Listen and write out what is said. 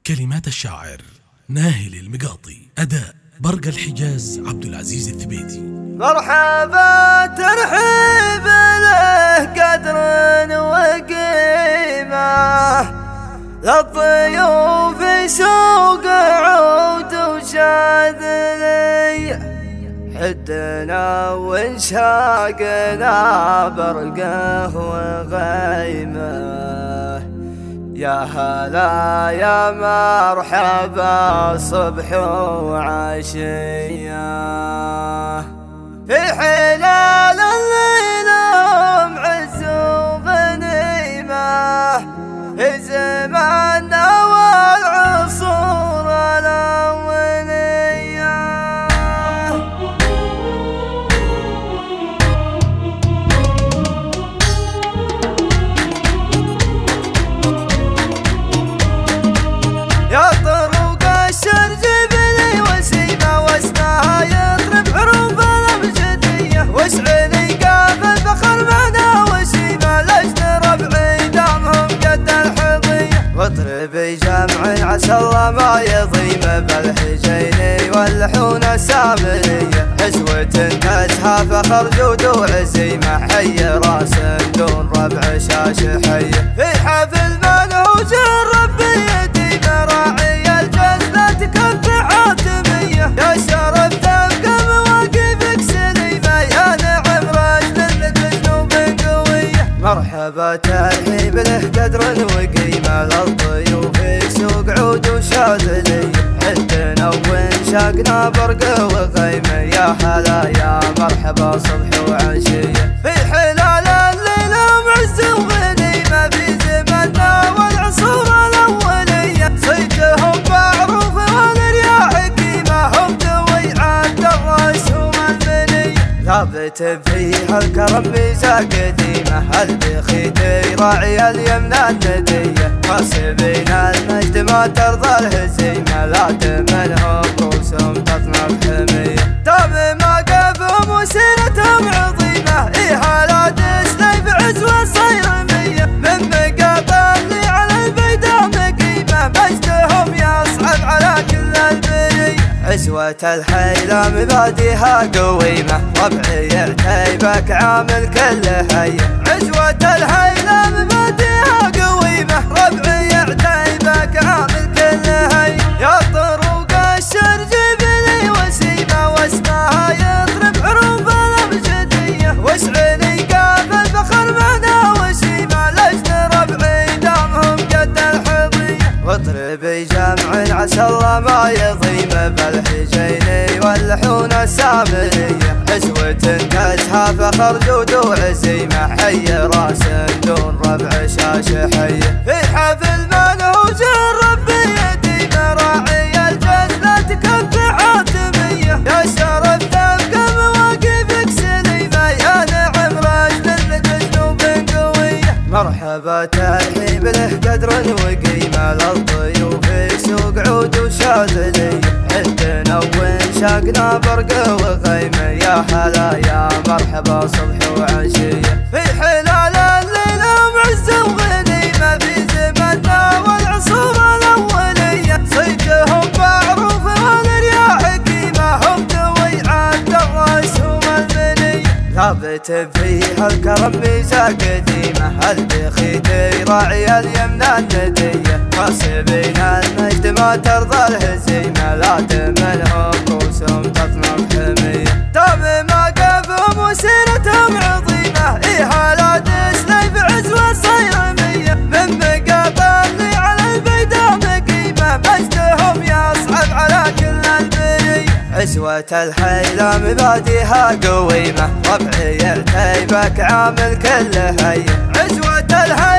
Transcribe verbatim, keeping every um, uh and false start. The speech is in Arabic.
كلمات الشاعر ناهل المقاطي، أداء برق الحجاز عبد العزيز الثبيتي. مرحبا ترحيب له قدر وقيمة، للضيوف سوق عود وشاذلي، حدنا وانشاقنا برقه وغيمه. يا هلا يا مرحبا صبح وعشية، في حلال الليل معز وغنيمة، في زماننا والعصور الأولية. يا طرق الشرج بني وسيمة، واسمها يطرب حروف الأبجدية، واسعلي قابل فخر معنا وسيمة، لجن ربعي دامهم قد الحضية، واطربي جمع عسى الله ما يضيم بالحجين واللحون السامرية، عزوة تزهى فخر جود وعزيمة، حي راس دون ربع شاش حية، في حفل منهوج ربي يديم راعي الجزلة تكف حاتمية، يا شرف تبقى مواقفك سليمة، يا نعم رجل لك جنوب قوية. مرحبا ترحيب له قدر وقيمة، للضيوف سوق عود وشاذلية، حدنا وانشاقنا برق وغيمة، يا هلا يا مرحبا صبح وعشية، في حلال الليل معز وغنيمة، في زماننا والعصور الأولية، صيتهم معروف والرياح قيمة، هم ذوي عد الرسوم المنية، ثابت فيها الكرم ميزة قديمة، البخيتي راعي اليمنى الندية، حاسبين المجد ما ترضى الهزيمة، لا تمنهم رؤوسهم تطنب حمية، تم موقفهم وسيرتهم عظيمة، إهالات سليف عزوة صيرمية، من مقاطع اللي على البيداء مقيمة، مجدهم يصعب على كل البرية، عزوة الحيلة مبادئها قويمة، ربعي يرتيبك عامل كل هية، عزوة الحيلة مبادئها قويمة، ربعي يرتيبك عامل كل هية، يا طرق الشرج بني وسيمة، واسمها يطرب حروف الأبجدية، واسعلي قابل فخر معنا وسيمة، لجن ربعي دامهم قد الحضية، واطربي جمع عسى الله ما يضيم بالحجين واللحون السامرية، عزوة تزهى فخر جود وعزيمة، حي راس دون ربع شاش حية، في حفل منهوج ربي يديم راعي الجزلة تكف حاتمية، يا شرف تبقى مواقفك سليمة، يا نعم رجل لك جنوب قوية. مرحبا ترحيب له قدر وقيمة، للضيوف سوق عود وشاذلية، حدنا وانشاقنا برق وغيمة، يا هلا يا مرحبا صبح وعشية، في حلال الليل معز وغنيمة، في زماننا والعصور الأولية، صيتهم معروف والرياح قيمة، هم ذوي عد الرسوم المنية، ثابت فيها الكرم ميزة قديمة، البخيتي راعي اليمنى الندية، حاسبين المجد ما ترضى الهزيمة، لا تمنهم رؤوسهم تطنب حمية، تم موقفهم وسيرتهم عظيمة، إهالات سليف عزوة صيرمية، من مقاطع اللي على البيداء مقيمة، مجدهم يصعب على كل البرية، عزوة الحيلة مبادئها قويمة، ربعي يرتيبك عامل كل هية، عزوة الحيلة